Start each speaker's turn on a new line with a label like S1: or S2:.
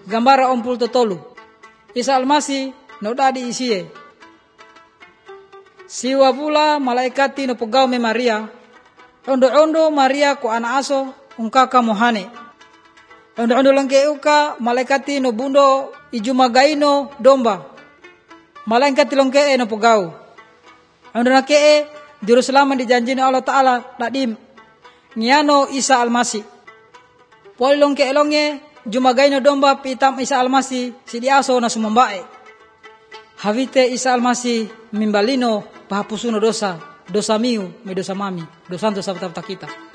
S1: gambara ompul totolu. Isa Almasih no dadi isie. Siwa pula malaikati no pegau me Maria. Ondo-ondo Maria ko ana aso ungkaka mohane. Ondo-ondo langke uka malaikati no bundo ijumagaino domba. Malaikati longke no pegau. Ondo nakee Jerusalem dijanjini Allah Ta'ala nadim ngiano Isa Almasih. Poli longke elonge jumagaino domba pitam Isa Almasih sidiaso na sumambae. Havite Isa Almasih mimbalino pahapusuno dosa miu me dosa mami dosanto sabta kita.